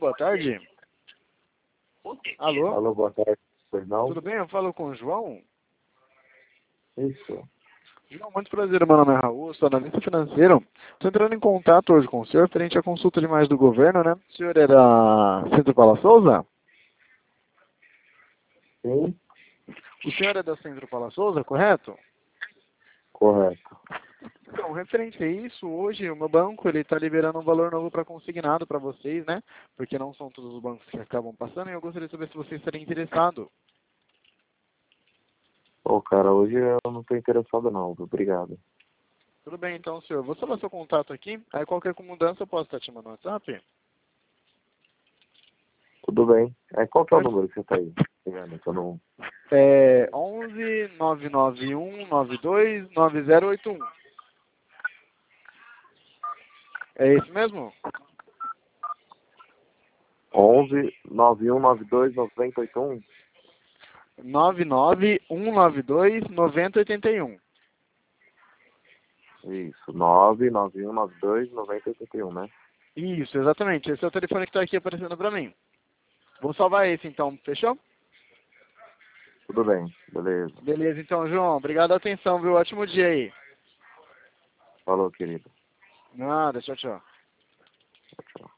boa tarde. Alô? Alô, boa tarde, perdão. Tudo bem? Eu falo com o João. Isso. João, muito prazer, meu nome é Raul, sou analista financeiro. Estou entrando em contato hoje com o senhor referente à consulta de imagem do governo, né? O senhor é da Centro Paula Souza? Sim, O senhor é da Centro Paula Souza, correto? correto. Então, referente a isso, hoje o meu banco ele está liberando um valor novo para consignado para vocês, né? Porque não são todos os bancos que acabam passando e eu gostaria de saber se você estaria interessado. Pô, cara, hoje eu não tô interessado não, obrigado. Tudo bem, então, senhor. Vou salvar seu contato aqui. Aí qualquer mudança eu posso estar te mandando no WhatsApp? Tudo bem. Qual que é o número que você tá aí? Ligando, que eu não... É 11 991 92 9081. É esse mesmo? 11 9192 9081. 99192 9081. Isso, 99192 9081, né? Isso, exatamente. Esse é o telefone que está aqui aparecendo para mim. Vou salvar esse então, fechou? Tudo bem, beleza. Beleza, então, João. Obrigado pela atenção, viu? Ótimo dia aí. Falou, querido. Nada, tchau, tchau. Tchau.